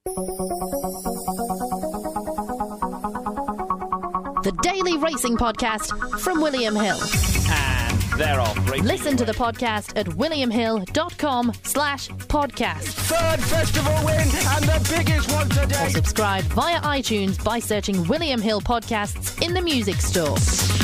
The Daily Racing Podcast from William Hill. And they're off. Listen to the podcast at williamhill.com/podcast. Third festival win and the biggest one today. Or subscribe via iTunes by searching William Hill Podcasts in the music store.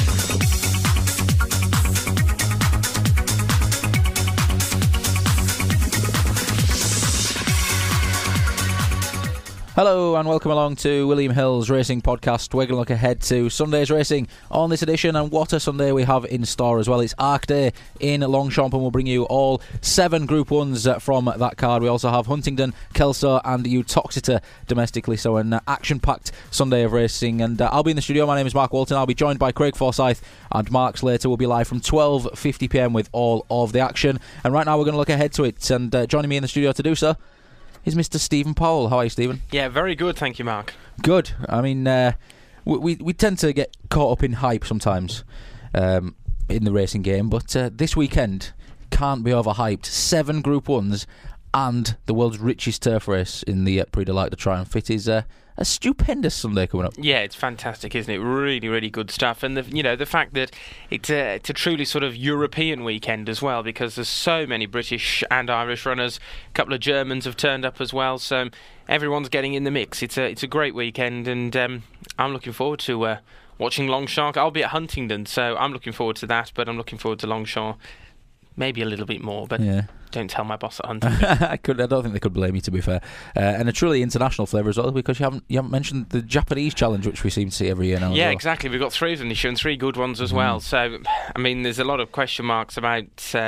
Hello and welcome along to William Hill's Racing Podcast. We're going to look ahead to Sunday's racing on this edition, and what a Sunday we have in store as well. It's Arc Day in Longchamp, and we'll bring you all 7 Group 1s from that card. We also have Huntingdon, Kelso and Uttoxeter domestically, so an action-packed Sunday of racing. And I'll be in the studio. My name is Mark Walton. I'll be joined by Craig Forsyth and Mark Slater. We'll be live from 12:50pm with all of the action. And right now we're going to look ahead to it, and joining me in the studio to do so is Mr. Stephen Powell. How are you, Stephen? Yeah, very good, thank you, Mark. Good. I mean, we tend to get caught up in hype sometimes in the racing game, but this weekend can't be overhyped. 7 Group 1s and the world's richest turf race in the Prix de l'Arc de Triomphe. It is a stupendous Sunday coming up. Yeah, it's fantastic, isn't it? Really, really good stuff. And the fact that it's a truly sort of European weekend as well, because there's so many British and Irish runners. A couple of Germans have turned up as well, so everyone's getting in the mix. It's a great weekend, and I'm looking forward to watching Longchamp. I'll be at Huntingdon, so I'm looking forward to that, but I'm looking forward to Longchamp maybe a little bit more, but yeah. Don't tell my boss at Huntingdon. I don't think they could blame you, to be fair. And a truly international flavour as well, because you haven't mentioned the Japanese challenge, which we seem to see every year now. Yeah, exactly. We've got 3 of them this year and 3 good ones as well. So, I mean, there's a lot of question marks about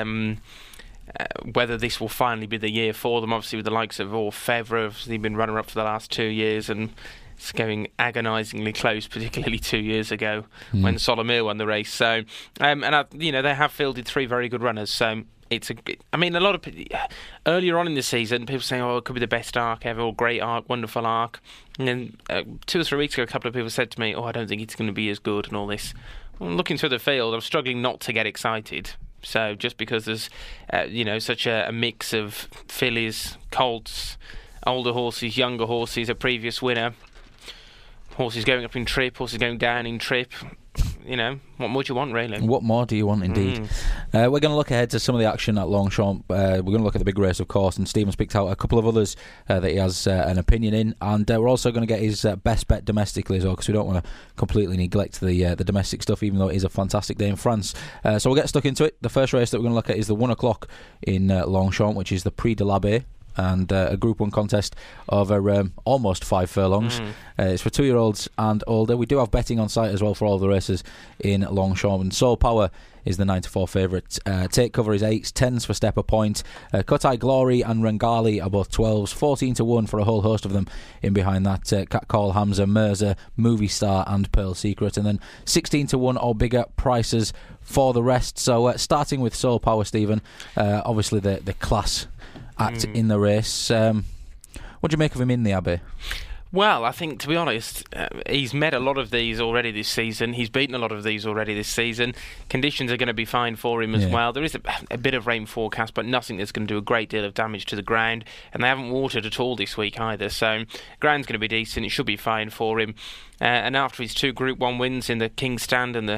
whether this will finally be the year for them. Obviously, with the likes of Orfevre, they've been runner-up for the last 2 years, and it's going agonisingly close, particularly 2 years ago when Solomir won the race. So, they have fielded 3 very good runners. So a lot of earlier on in the season, people saying, "Oh, it could be the best arc ever," or "Great arc, wonderful arc." And then 2 or 3 weeks ago, a couple of people said to me, "Oh, I don't think it's going to be as good," and all this. Well, looking through the field, I'm struggling not to get excited. So just because there's such a mix of fillies, colts, older horses, younger horses, a previous winner, horses going up in trip, horses going down in trip. What more do you want, really? What more do you want, indeed? We're going to look ahead to some of the action at Longchamp. We're going to look at the big race, of course, and Stephen's picked out a couple of others that he has an opinion in, and we're also going to get his best bet domestically as well, because we don't want to completely neglect the domestic stuff, even though it is a fantastic day in France. So we'll get stuck into it. The first race that we're going to look at is the 1 o'clock in Longchamp, which is the Prix de l'Abbé, and a Group 1 contest over almost 5 furlongs. It's for 2-year-olds and older. We do have betting on site as well for all the races in Longchamp, and Soul Power is the 9-4 favourite. Take Cover is 8s, 10s for Stepper Point. Kotai Glory and Rengali are both 12s, 14-1 for a whole host of them in behind that. Cat Call, Hamza, Mirza, Movie Star and Pearl Secret, and then 16-1 or bigger prices for the rest. So starting with Soul Power, Stephen, obviously the class act in the race. What do you make of him in the Abbey? Well, I think, to be honest, he's met a lot of these already this season. He's beaten a lot of these already this season. Conditions are going to be fine for him as well. There is a bit of rain forecast, but nothing that's going to do a great deal of damage to the ground. And they haven't watered at all this week either. So ground's going to be decent. It should be fine for him. And after his 2 Group 1 wins in the King's Stand and the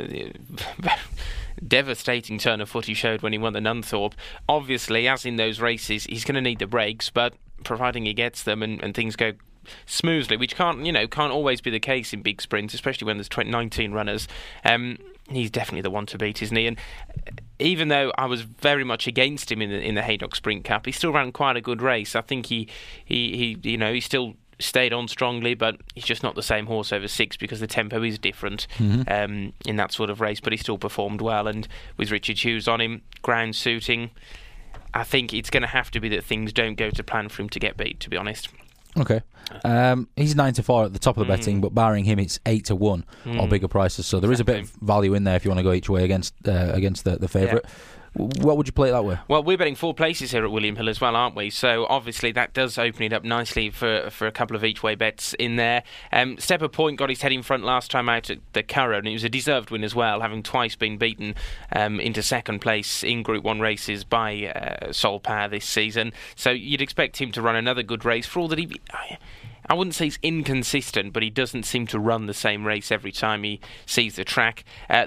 devastating turn of foot he showed when he won the Nunthorpe, obviously, as in those races, he's going to need the breaks, but providing he gets them and things go smoothly, which can't always be the case in big sprints, especially when there's 19 runners, he's definitely the one to beat, isn't he? And even though I was very much against him in the Haydock Sprint Cup, he still ran quite a good race. I think he still stayed on strongly, but he's just not the same horse over 6 because the tempo is different in that sort of race, but he still performed well, and with Richard Hughes on him, ground suiting, I think it's going to have to be that things don't go to plan for him to get beat, to be honest. Okay. He's 9-4 at the top of the betting, but barring him it's 8-1 or bigger prices, so there is a bit of value in there if you want to go each way against the favourite. What would you play it that way? Well, we're betting 4 places here at William Hill as well, aren't we? So obviously that does open it up nicely for a couple of each-way bets in there. Stepper Point got his head in front last time out at the Curragh, and it was a deserved win as well, having twice been beaten into second place in Group 1 races by Soul Power this season. So you'd expect him to run another good race, for all that I wouldn't say he's inconsistent, but he doesn't seem to run the same race every time he sees the track.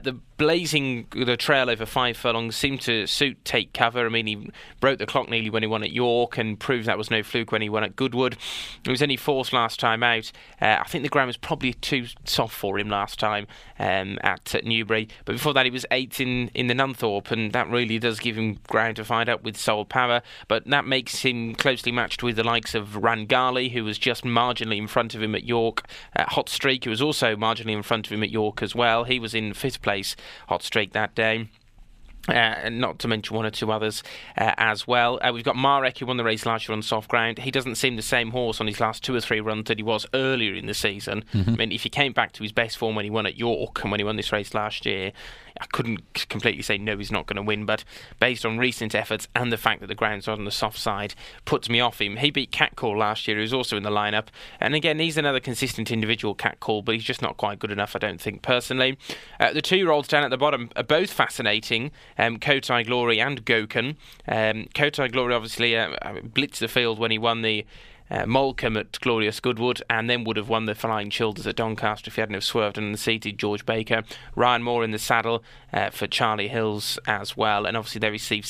The trail over 5 furlongs seemed to suit Take Cover. I mean, he broke the clock nearly when he won at York and proved that was no fluke when he won at Goodwood. He was only 4th last time out. I think the ground was probably too soft for him last time at Newbury. But before that, he was 8th in the Nunthorpe, and that really does give him ground to find up with Soul Power. But that makes him closely matched with the likes of Rangali, who was just marginally in front of him at York. Hot Streak, who was also marginally in front of him at York as well. He was in 5th place, Hot Streak, that day. And not to mention 1 or 2 others as well. We've got Marek, who won the race last year on soft ground. He doesn't seem the same horse on his last 2 or 3 runs that he was earlier in the season. I mean, if he came back to his best form when he won at York and when he won this race last year, I couldn't completely say no, he's not going to win, but based on recent efforts and the fact that the ground's on the soft side, puts me off him. He beat Catcall last year, who's also in the lineup, and again, he's another consistent individual, Catcall, but he's just not quite good enough, I don't think, personally. The 2-year-olds down at the bottom are both fascinating, Kotai Glory and Goken. Kotai Glory obviously blitzed the field when he won the Molecombe at Glorious Goodwood, and then would have won the Flying Childers at Doncaster if he hadn't have swerved and unseated George Baker. Ryan Moore in the saddle for Charlie Hills as well, and obviously they received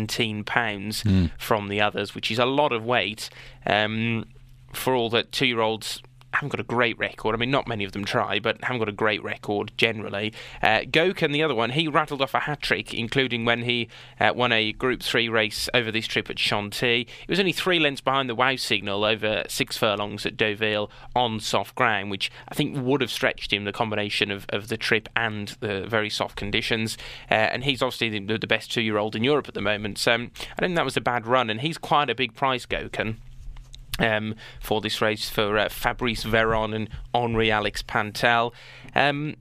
£17 from the others, which is a lot of weight for all that 2-year-olds haven't got a great record. I mean, not many of them try, but haven't got a great record generally. Goken, the other one, he rattled off a hat-trick, including when he won a Group 3 race over this trip at Chantilly. It was only 3 lengths behind the Wow Signal over 6 furlongs at Deauville on soft ground, which I think would have stretched him, the combination of the trip and the very soft conditions. And he's obviously the best 2-year-old in Europe at the moment, so I don't think that was a bad run, and he's quite a big price, Goken. For this race for Fabrice Veron and Henri Alex Pantel. And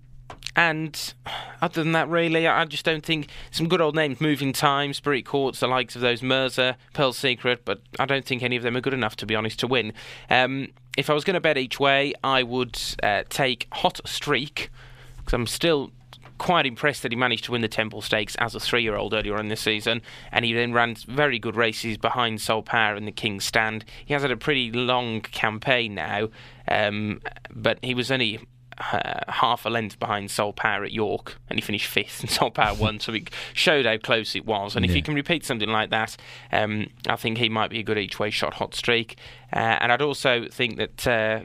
other than that, really, I just don't think some good old names, Moving Time, Spirit Courts, the likes of those Mirza, Pearl Secret, but I don't think any of them are good enough, to be honest, to win. If I was going to bet each way, I would take Hot Streak, because I'm still quite impressed that he managed to win the Temple Stakes as a 3-year-old earlier on this season, and he then ran very good races behind Soul Power in the King's Stand. He has had a pretty long campaign now, but he was only half a length behind Soul Power at York, and he finished 5th, and Soul Power won, so it showed how close it was. And if he can repeat something like that, I think he might be a good each-way shot, Hot Streak. And I'd also think that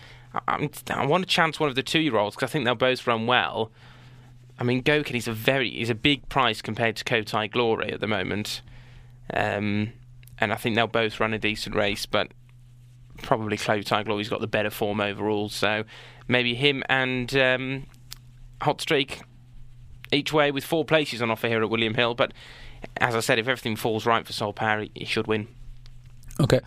I want to chance one of the 2-year-olds, because I think they'll both run well. I mean, Goken is a big price compared to Kotai Glory at the moment, and I think they'll both run a decent race, but probably Kotai Glory's got the better form overall, so maybe him and Hot Streak each way, with 4 places on offer here at William Hill. But as I said, if everything falls right for Soul Power, he should win. Okay,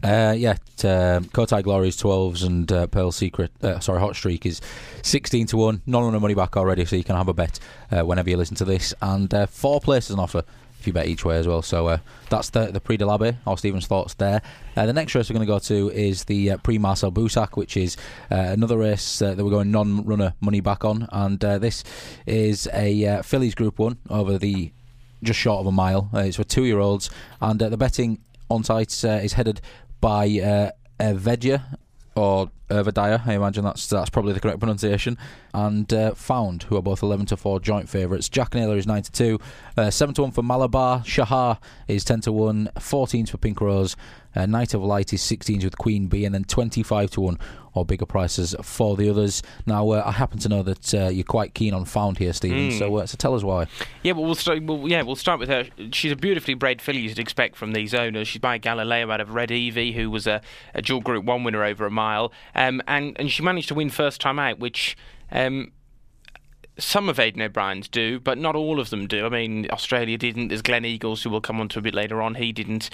Kotai Glory is 12s, and Pearl Secret, Hot Streak is 16-1. None on the money back already, so you can have a bet whenever you listen to this. And 4 places on offer if you bet each way as well. So that's the Prix de l'Abbé, or Stephen's thoughts there. The next race we're going to go to is the Prix Marcel Boussac, which is another race that we're going non-runner money back on. And this is a fillies Group 1 over the just short of a mile. It's for 2-year-olds, and the betting on site is headed by Vedja, or Ervadaya, I imagine that's probably the correct pronunciation, and Found, who are both 11-4 joint favourites. Jack Naylor is 9-2, 7-1 for Malabar. Shahar is 10-1, 14s for Pink Rose. Night of Light is 16s with Queen Bee, and then 25-1 or bigger prices for the others. Now, I happen to know that you're quite keen on Found here, Stephen, so tell us why. Yeah, but we'll start with her. She's a beautifully bred filly you'd expect from these owners. She's by Galileo out of Red Evie, who was a dual Group 1 winner over a mile, and she managed to win first time out, which some of Aidan O'Brien's do, but not all of them do. I mean, Australia didn't. There's Glen Eagles, who we'll come on to a bit later on. He didn't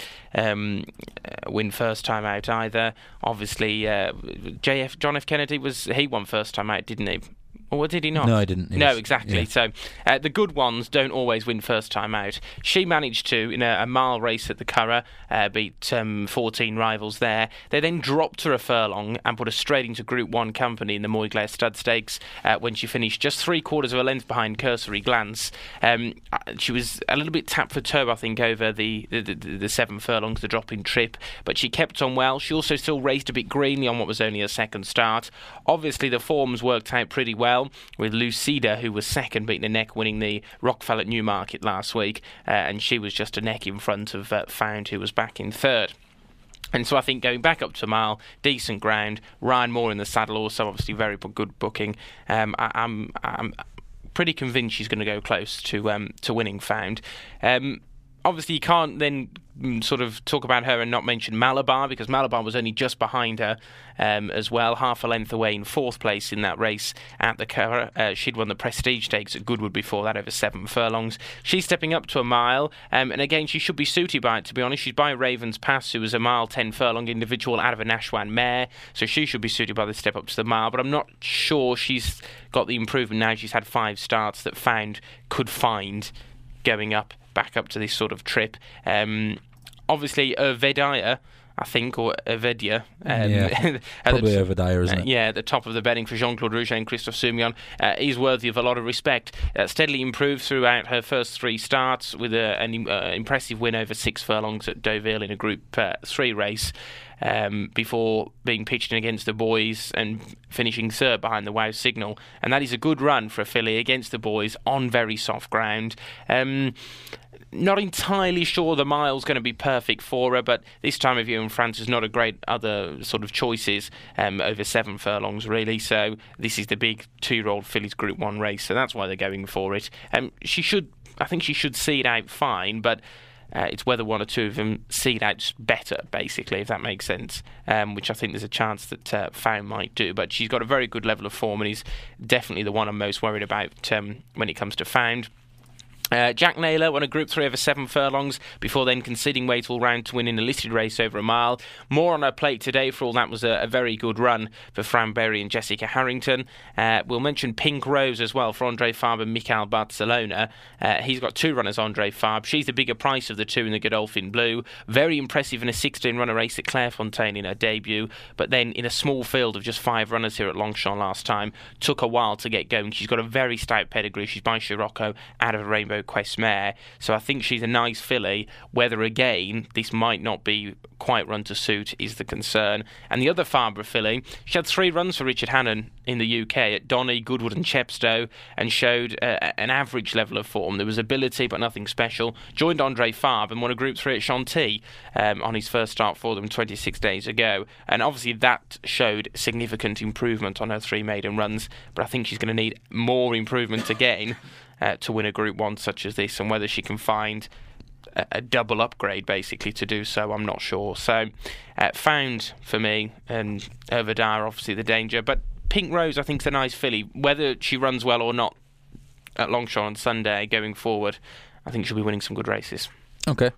win first time out either. Obviously, John F. Kennedy won first time out, didn't he? Or did he not? No, he didn't. No, exactly. So the good ones don't always win first time out. She managed to, in a mile race at the Curragh, beat 14 rivals there. They then dropped her a furlong and put her straight into Group 1 company in the Moyglare Stud Stakes when she finished just 3/4 of a length behind Cursory Glance. She was a little bit tapped for toe, I think, over the 7 furlongs, the drop-in trip, but she kept on well. She also still raced a bit greenly on what was only her second start. Obviously, the forms worked out pretty well, with Lucida, who was second, beating a neck, winning the Rockfell at Newmarket last week, and she was just a neck in front of Found, who was back in third. And so I think going back up to mile, decent ground. Ryan Moore in the saddle, also obviously very good booking. I'm pretty convinced she's going to go close to winning Found. Obviously, you can't then sort of talk about her and not mention Malabar, because Malabar was only just behind her as well, half a length away in 4th place in that race at the Curragh. She'd won the Prestige Stakes at Goodwood before that, over 7 furlongs. She's stepping up to a mile, and again, she should be suited by it, to be honest. She's by Ravens Pass, who was a mile 10 furlong individual out of a Nashwan mare, so she should be suited by the step up to the mile, but I'm not sure she's got the improvement now. She's had 5 starts that Found could find going back up to this sort of trip. Obviously, Ervedia, I think, or Ervedia. Probably Ervedia, isn't it? Yeah, at the top of the betting for Jean-Claude Rouget and Christophe Soumillon. He's worthy of a lot of respect. Steadily improved throughout her first 3 starts, with an impressive win over 6 furlongs at Deauville in a Group 3 race. Before being pitched in against the boys and finishing third behind the Wow Signal. And that is a good run for a filly against the boys on very soft ground. Not entirely sure the mile's going to be perfect for her, but this time of year in France is not a great other sort of choices over 7 furlongs, really. So this is the big 2-year-old fillies Group 1 race, so that's why they're going for it. I think she should see it out fine, but it's whether one or two of them see it out better, basically, if that makes sense, which I think there's a chance that Found might do. But she's got a very good level of form, and he's definitely the one I'm most worried about when it comes to Found. Jack Naylor won a Group 3 over 7 furlongs before then conceding weight all round to win in a listed race over a mile. More on her plate today, for all that was a very good run for Fran Berry and Jessica Harrington. We'll mention Pink Rose as well for Andre Fabre and Michael Barcelona. He's got 2 runners, Andre Fabre. She's the bigger price of the 2 in the Godolphin Blue. Very impressive in a 16-runner race at Clairefontaine in her debut, but then in a small field of just 5 runners here at Longchamp last time, took a while to get going. She's got a very stout pedigree. She's by Scirocco out of a Rainbow Quest mare, so I think she's a nice filly. Whether again this might not be quite run to suit is the concern. And the other Fabre filly, she had 3 runs for Richard Hannon in the UK at Donny, Goodwood and Chepstow, and showed an average level of form. There was ability but nothing special. Joined Andre Fabre and won a Group 3 at Chantilly on his first start for them 26 days ago, and obviously that showed significant improvement on her 3 maiden runs, but I think she's going to need more improvement again to win a Group 1 such as this, and whether she can find a double upgrade basically to do so, I'm not sure. So Found for me, and Ervedia obviously the danger, but Pink Rose I think is a nice filly. Whether she runs well or not at Longchamp on Sunday going forward, I think she'll be winning some good races. Okay.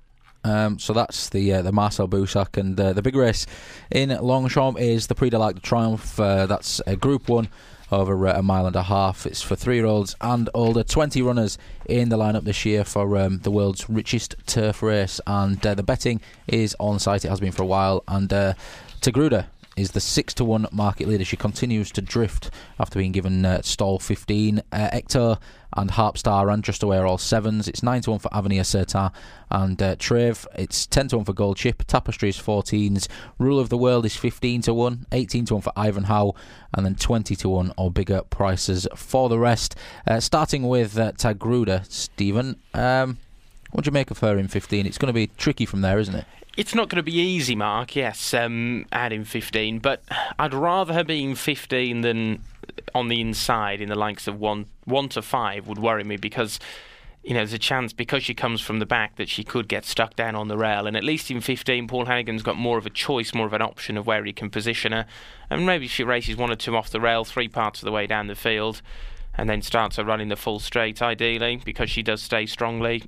So that's the Marcel Boussac, and the big race in Longchamp is the Prix de l'Arc de Triomphe. That's a Group 1 over a mile and a half. It's for 3-year-olds and older. 20 runners in the lineup this year for the world's richest turf race, and the betting is on site. It has been for a while, and Tagruda is the 6-1 market leader. She continues to drift after being given stall 15. Hector and Harpstar ran just away are all 7s. It's 9-1 for Avenir Certain and Treve. It's 10-1 for Gold Chip. Tapestry is 14s. Rule of the World is 15-1. 18-1 for Ivanhoe, and then 20-1 or bigger prices for the rest. Starting with Tagruda, Stephen. What do you make of her in 15? It's going to be tricky from there, isn't it? It's not going to be easy, Mark, yes, adding 15, but I'd rather her being 15 than on the inside in the likes of 1 to 5 would worry me, because there's a chance, because she comes from the back, that she could get stuck down on the rail, and at least in 15 Paul Hannigan's got more of a choice, more of an option of where he can position her, and maybe she races 1 or 2 off the rail 3 parts of the way down the field and then starts her running the full straight, ideally, because she does stay strongly.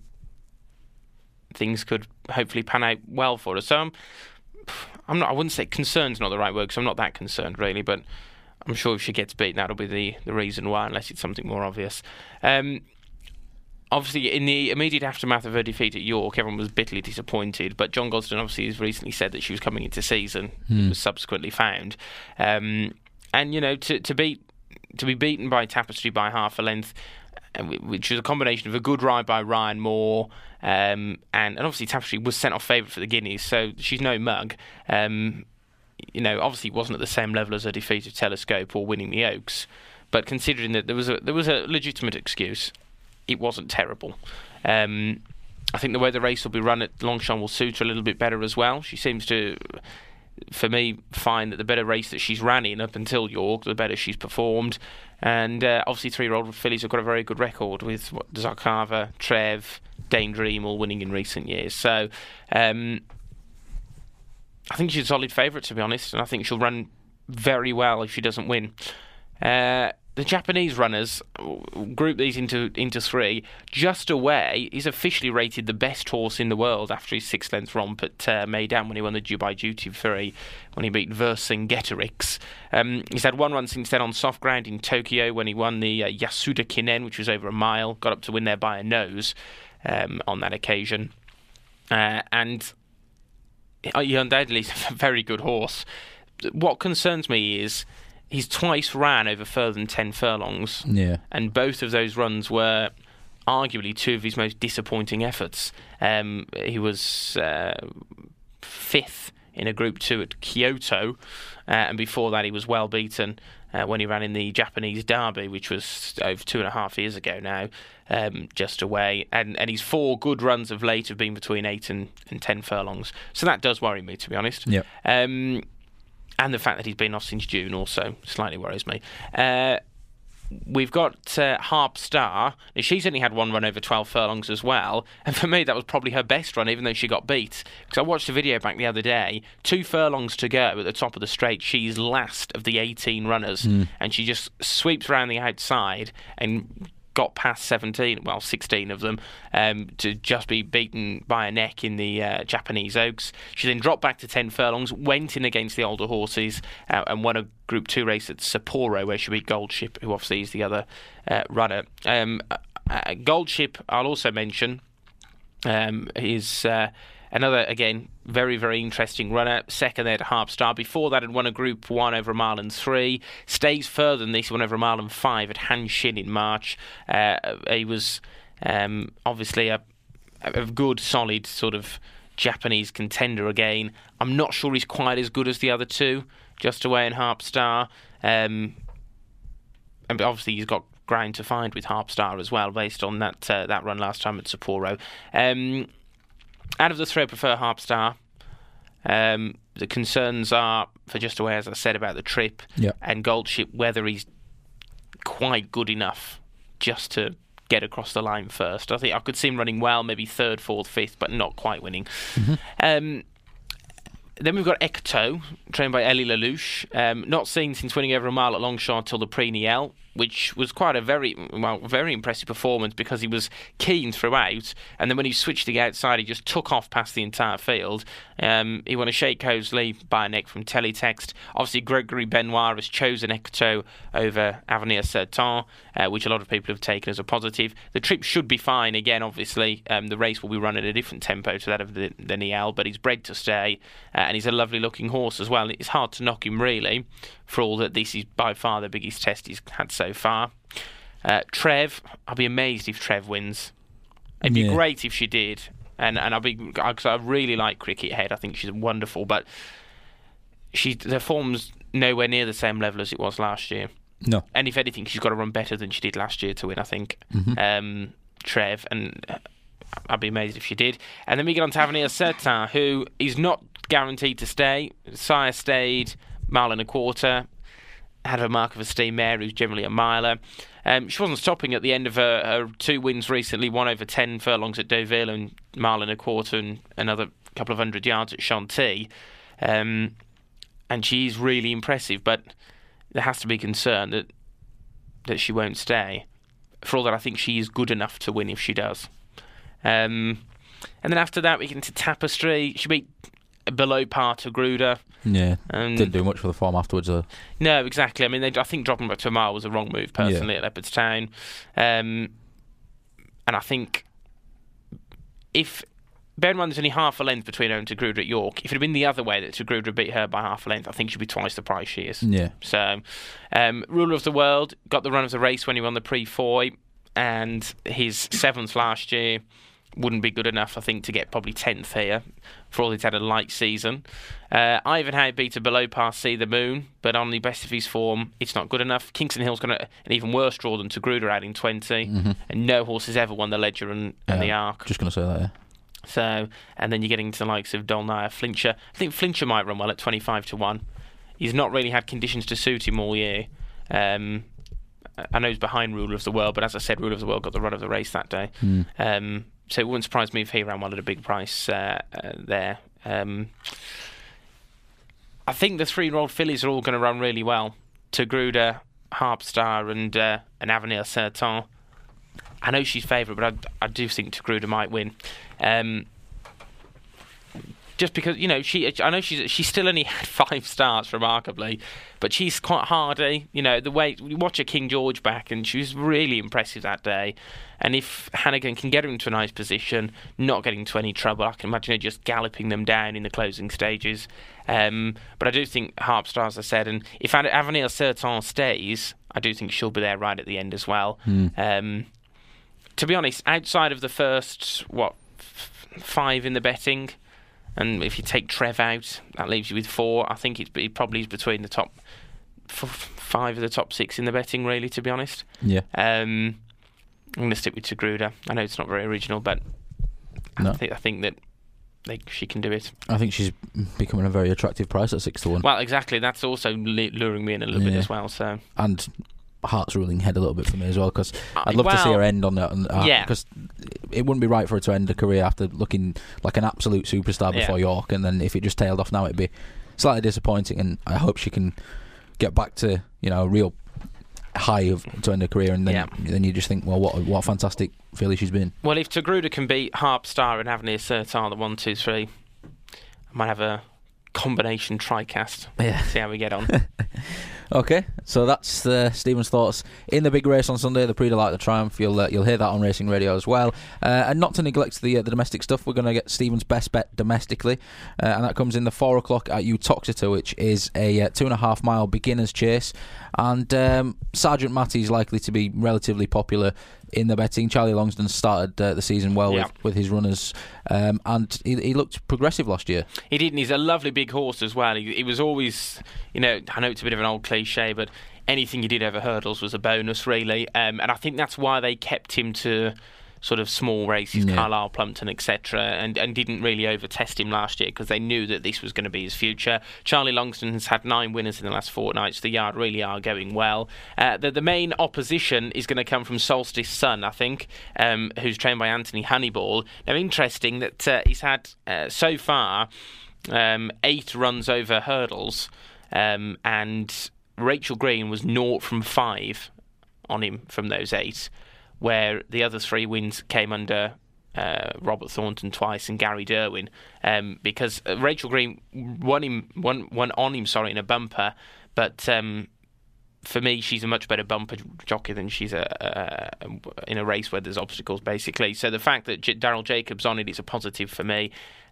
Things could hopefully pan out well for her. So I wouldn't say concerned's not the right word, because I'm not that concerned really, but I'm sure if she gets beaten, that'll be the reason why, unless it's something more obvious. Obviously, in the immediate aftermath of her defeat at York, everyone was bitterly disappointed. But John Gosden obviously has recently said that she was coming into season. It was subsequently found, and to be beaten by Tapestry by half a length, which was a combination of a good ride by Ryan Moore, and obviously Tapestry was sent off favourite for the Guineas, so she's no mug. Obviously it wasn't at the same level as her defeat of Telescope or winning the Oaks, but considering that there was a legitimate excuse, it wasn't terrible. I think the way the race will be run at Longchamp will suit her a little bit better as well. She seems to, for me, find that the better race that she's ran in up until York, the better she's performed. And obviously 3-year-old fillies have got a very good record with Zarkava, Trev, Dane Dream all winning in recent years. So I think she's a solid favourite, to be honest, and I think she'll run very well if she doesn't win. The Japanese runners, group these into three. Just Away is officially rated the best horse in the world after his 6-length romp at Meydan when he won the Dubai Duty Free, when he beat Vercingetorix. He's had one run since then on soft ground in Tokyo when he won the Yasuda Kinen, which was over a mile, got up to win there by a nose on that occasion. And he undoubtedly is a very good horse. What concerns me is he's twice ran over further than 10 furlongs. Yeah. And both of those runs were arguably two of his most disappointing efforts. He was fifth in a Group 2 at Kyoto, and before that he was well beaten when he ran in the Japanese Derby, which was over 2.5 years ago now, Just Away. And his 4 good runs of late have been between 8 and 10 furlongs. So that does worry me, to be honest. Yep. And the fact that he's been off since June also slightly worries me. We've got Harp Star. Now, she's only had one run over 12 furlongs as well, and for me that was probably her best run, even though she got beat. Because I watched a video back the other day, 2 furlongs to go at the top of the straight. She's last of the 18 runners, and she just sweeps around the outside and got past 16 of them, to just be beaten by a neck in the Japanese Oaks. She then dropped back to 10 furlongs, went in against the older horses, and won a Group 2 race at Sapporo, where she beat Goldship, who obviously is the other runner. Goldship, I'll also mention, is another, again, very, very interesting runner. Second there to Harp Star. Before that, had won a Group 1 over a mile and 3. Stays further than this, won over a mile and 5 at Hanshin in March. He was obviously a good, solid sort of Japanese contender again. I'm not sure he's quite as good as the other two, Just Away and Harp Star. And obviously he's got ground to find with Harp Star as well, based on that run last time at Sapporo. Out of the three, I prefer Harp Star. The concerns are, for Just Away, as I said, about the trip, and Goldship, whether he's quite good enough just to get across the line first. I think I could see him running well, maybe 3rd, 4th, 5th, but not quite winning. Then we've got Ecto, trained by Elie Lelouch, not seen since winning over a mile at Longchamp till the Prix Niel, which was quite a very impressive performance because he was keen throughout, and then when he switched to the outside, he just took off past the entire field. He won a Sheikh Hosley by a neck from Teletext. Obviously, Gregory Benoit has chosen Ecto over Avenir Certain, which a lot of people have taken as a positive. The trip should be fine. Again, obviously, the race will be run at a different tempo to that of the Niel, but he's bred to stay, and he's a lovely-looking horse as well. It's hard to knock him, really, for all that this is by far the biggest test he's had so far. Trev, I'll be amazed if Trev wins. It'd be great if she did, and because I really like Cricket Head. I think she's wonderful, but their form's nowhere near the same level as it was last year. No, and if anything, she's got to run better than she did last year to win, I think. Trev, and I'd be amazed if she did. And then we get on to Avenir Certain, who is not guaranteed to stay. Sire stayed, 1.25 miles. Had a Mark of Esteem mare, who's generally a miler. She wasn't stopping at the end of her 2 wins recently, one over 10 furlongs at Deauville and 1.25 miles and another couple of 100 yards at Chantilly. And she's really impressive, but there has to be concern that she won't stay. For all that, I think she is good enough to win if she does. And then after that, we get into Tapestry. She beat below par to Gruda. Yeah, didn't do much for the form afterwards, though. No, exactly. I mean, I think dropping back to a mile was a wrong move, personally, at Leopardstown. And I think bear in mind there's only half a length between her and Togruta at York. If it had been the other way, that Togruta beat her by half a length, I think she'd be twice the price she is. Yeah. So, Ruler of the World got the run of the race when he won the Prix Foy, and his 7th last year wouldn't be good enough, I think, to get probably 10th here, for all he's had a light season. Ivanhoe beat a below par See the Moon, but on the best of his form, it's not good enough. Kingston Hill's got an even worse draw than Togruta, adding 20, and no horse has ever won the Ledger and the Arc. Just going to say that, yeah. So, and then you're getting to the likes of Dolnaya, Flincher. I think Flincher might run well at 25-1. He's not really had conditions to suit him all year. I know he's behind Ruler of the World, but as I said, Ruler of the World got the run of the race that day. So it wouldn't surprise me if he ran well at a big price there. I think the 3-year-old fillies are all going to run really well. Togruta, Harpstar and Avenir Certain. I know she's favourite, but I do think Togruta might win. Just because, you know, I know she's still only had 5 starts, remarkably, but she's quite hardy. You know, the way you watch her King George back, and she was really impressive that day. And if Hannigan can get her into a nice position, not getting into any trouble, I can imagine her just galloping them down in the closing stages. But I do think Harpstar, as I said, and if Avenir Certain stays, I do think she'll be there right at the end as well. To be honest, outside of the first 5 in the betting, and if you take Trev out, that leaves you with 4. I think it probably is between the top 5 of the top 6 in the betting, really, to be honest. Yeah. I'm going to stick with Togruta. I know it's not very original, but I think that she can do it. I think she's becoming a very attractive price at 6-1. Well, exactly. That's also luring me in a little bit as well. So. And heart's ruling head a little bit for me as well, because I'd love to see her end on that. Because it wouldn't be right for her to end a career after looking like an absolute superstar before York, and then if it just tailed off now, it'd be slightly disappointing. And I hope she can get back to, you know, a real high to end her career, and then you just think, well, what a fantastic filly she's been. Well, if Togruta can beat Harpstar and Avenir Certain, the 1, 2, 3, I might have a combination tricast. See how we get on. Okay, so that's Stephen's thoughts in the big race on Sunday, the Prix de l'Arc de Triomphe. You'll hear that on Racing Radio as well. And not to neglect the domestic stuff, we're going to get Stephen's best bet domestically, and that comes in the 4 o'clock at Uttoxeter, which is a 2.5 mile beginner's chase. And Sergeant Matty is likely to be relatively popular in the betting. Charlie Longsdon started the season well with his runners, and he looked progressive last year. He did, and he's a lovely big horse as well. He was always, you know, I know it's a bit of an old cliche, but anything he did over hurdles was a bonus, really. And I think that's why they kept him to sort of small races, Carlisle, Plumpton, etc., and didn't really over-test him last year, because they knew that this was going to be his future. Charlie Longsdon has had 9 winners in the last fortnight, so the yard really are going well. The main opposition is going to come from Solstice Sun, I think, who's trained by Anthony Honeyball. Now, interesting that he's had, so far, 8 runs over hurdles, and Rachel Green was 0 from 5 on him from those 8, where the other 3 wins came under Robert Thornton twice and Gary Derwin, because Rachel Green won on him in a bumper, but for me, she's a much better bumper jockey than she's in a race where there's obstacles, basically. So the fact that Daryl Jacobs on it is a positive for me.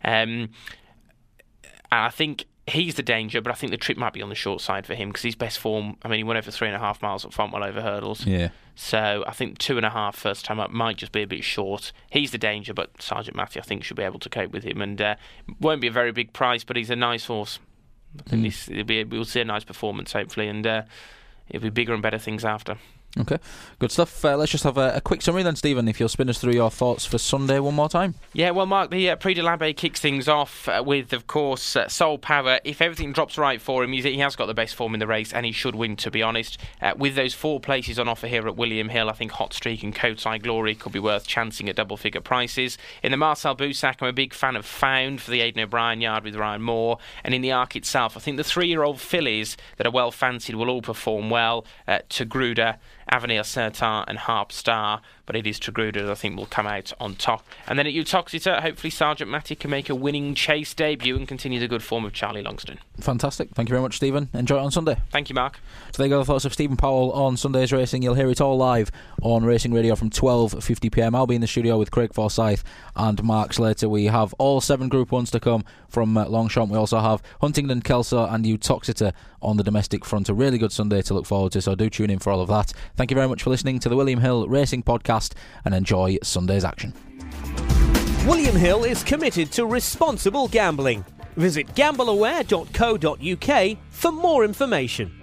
I think he's the danger, but I think the trip might be on the short side for him, because his best form, I mean, he went over 3.5 miles at Fontwell over hurdles. Yeah. So I think 2.5 first time up might just be a bit short. He's the danger, but Sergeant Matty, I think, should be able to cope with him, and won't be a very big price, but he's a nice horse. I think we'll see a nice performance, hopefully, and it'll be bigger and better things after. Okay, good stuff. Let's just have a quick summary then, Stephen, if you'll spin us through your thoughts for Sunday one more time. Yeah, well, Mark, the Prix de l'Abbé kicks things off with, of course, Soul Power. If everything drops right for him, he has got the best form in the race, and he should win, to be honest. With those 4 places on offer here at William Hill, I think Hot Streak and Coat's Eye Glory could be worth chancing at double-figure prices. In the Marcel Boussac, I'm a big fan of Found for the Aidan O'Brien yard with Ryan Moore. And in the Arc itself, I think the 3-year-old fillies that are well fancied will all perform well. Togruta, Avenir Certain and Harp Star, but it is Treguda that I think will come out on top. And then at Uttoxeter, hopefully Sergeant Matty can make a winning chase debut and continue the good form of Charlie Longston. Fantastic. Thank you very much, Stephen. Enjoy it on Sunday. Thank you, Mark. So there you go, the thoughts of Stephen Powell on Sunday's racing. You'll hear it all live on Racing Radio from 12:50pm. I'll be in the studio with Craig Forsyth and Mark Slater. We have all 7 Group 1s to come from Longchamp. We also have Huntingdon, Kelso and Uttoxeter on the domestic front. A really good Sunday to look forward to, so do tune in for all of that. Thank you very much for listening to the William Hill Racing Podcast and enjoy Sunday's action. William Hill is committed to responsible gambling. Visit gambleaware.co.uk for more information.